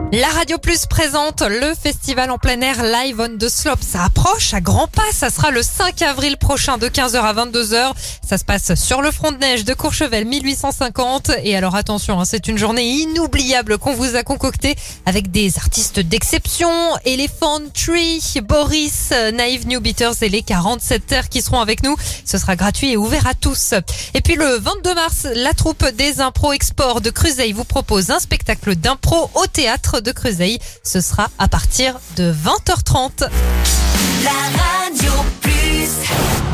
La Radio Plus présente le festival en plein air Live on the Slope. Ça approche à grands pas. Ça sera le 5 avril prochain de 15h à 22h. Ça se passe sur le front de neige de Courchevel 1850. Et alors attention, c'est une journée inoubliable qu'on vous a concoctée avec des artistes d'exception. Elephant Tree, Boris, Naive New Beaters et les 47 Terres qui seront avec nous. Ce sera gratuit et ouvert à tous. Et puis le 22 mars, la troupe des Impro Export de Creuseuil vous propose un spectacle d'impro au théâtre de Creuseuil. Ce sera à partir de 20h30. La Radio Plus.